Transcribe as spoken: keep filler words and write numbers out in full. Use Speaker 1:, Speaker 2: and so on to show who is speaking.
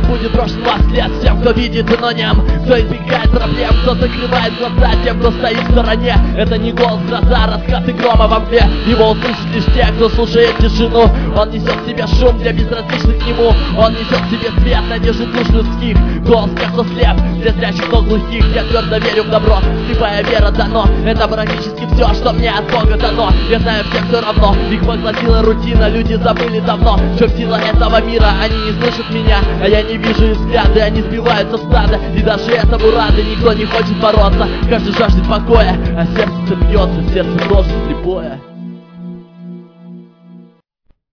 Speaker 1: будет брошен во след всем, кто видит, но нем, кто избегает проблем, кто закрывает глаза тем, кто стоит в стороне. Это не голос гроза, раскаты грома во мгле. Его услышат лишь те, кто слушает тишину. Он несет в себе шум для безразличных к нему. Он несет в себе свет надежды душ людских. Голос тех, кто слеп, для зрячих, но глухих. Я твердо верю в добро, слепая вера дано. Это практически все, что мне от Бога дано. Я знаю всем все равно, их поглотила рутина. Люди забыли давно, в чем сила этого мира. Они не слышат меня, а я не вижу их взгляды. Они сбиваются в стадо, и даже этому рады. Никто не хочет бороться, каждый жаждет покоя, а сердце бьется, сердце тоже слепое.